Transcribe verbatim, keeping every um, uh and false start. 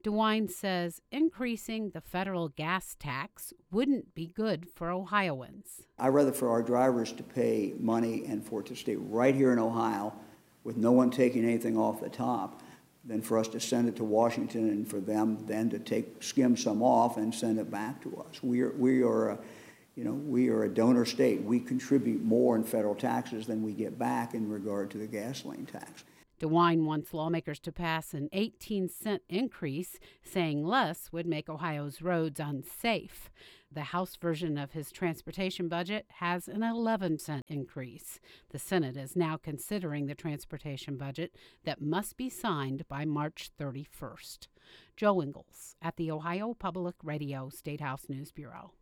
DeWine says increasing the federal gas tax wouldn't be good for Ohioans. I'd rather for our drivers to pay money and for it to stay right here in Ohio with no one taking anything off the top than for us to send it to Washington and for them then to take skim some off and send it back to us. We are, we are a, you know, we are a donor state. We contribute more in federal taxes than we get back in regard to the gasoline tax. DeWine wants lawmakers to pass an eighteen cent increase, saying less would make Ohio's roads unsafe. The House version of his transportation budget has an eleven cent increase. The Senate is now considering the transportation budget that must be signed by March thirty-first. Joe Ingles at the Ohio Public Radio State House News Bureau.